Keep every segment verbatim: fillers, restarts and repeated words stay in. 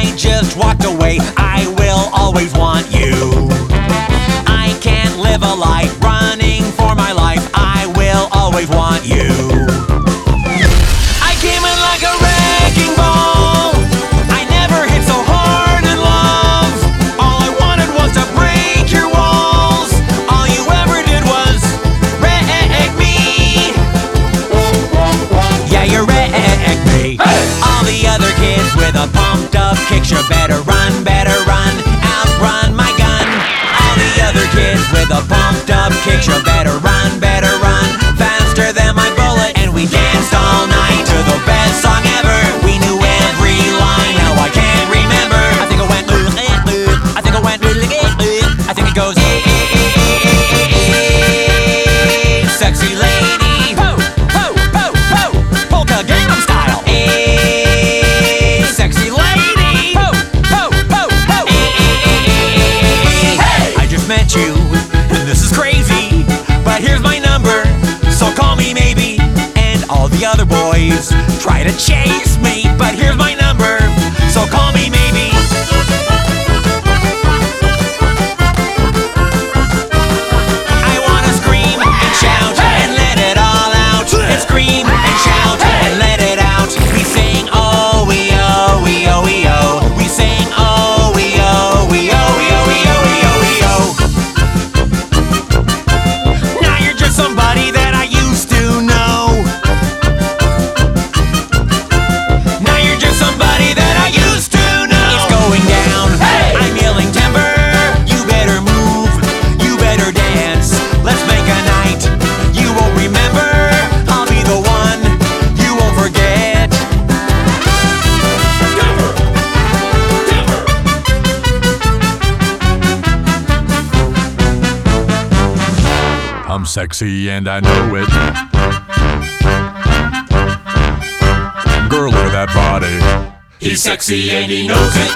I just walked away. I will always want you. I can't live a life running for my life. I will always want you. I came in like a wrecking ball. I never hit so hard in love. All I wanted was to break your walls. All you ever did was wreck me. Yeah, you wrecked me. Hey! All the other kids with a pumped up kick, you better run, better run, outrun my gun. All the other kids with a pumped up kick, you better run, better run, faster than my bullet. And we danced all night to the best song ever. We knew every line, now I can't remember. I think it went ooh, eh, ooh. I think it went ooh, eh, ooh. I think it goes eh, eh, eh, eh, eh, eh. Sexy lady, po, po, po, po, polka Gangnam Style. Eh, sexy lady, po, po, po, po. Eh, eh, eh, eh, eh. Hey! I just met you, and this is crazy, but here's my number, so call me maybe. And all the other boys try to chase me, but here's my number, so call me maybe. I wanna scream and shout and let it all out. And scream and shout and let it out. We sing oh we oh we oh we oh. We sing oh we oh we oh we oh we oh we oh we oh. Now you're just somebody that I used to know. Now you're just somebody that I used to know. It's going down. Hey! I'm yelling timber. You better move. You better dance. Let's make a night you won't remember. I'll be the one you won't forget. Timber. Timber. I'm sexy and I know it. Girl, look at that body. He's sexy and he knows it.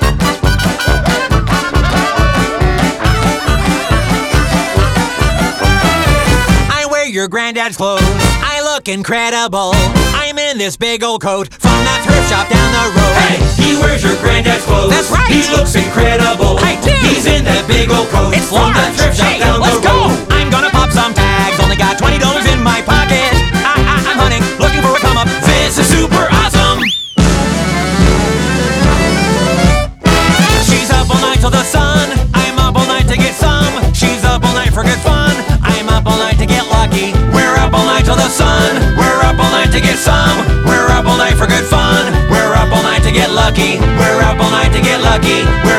I wear your granddad's clothes. I look incredible. I'm in this big old coat from that thrift shop down the road. Hey, he wears your granddad's clothes. That's right. He looks incredible. I do. He's in that big old coat. It's from large. that thrift shop Hey, down let's the go. road. I'm gonna pop some tags. Only got twenty dollars in my pocket. I, I, I'm hunting, looking for a come up. This is super awesome. She's up all night till the sun. I'm up all night to get some. She's up all night for good fun. I'm up all night to get lucky. We're up all night till the sun. We're up all night to get some. We're up all night for good fun. We're up all night to get lucky. We're up all night to get lucky. We're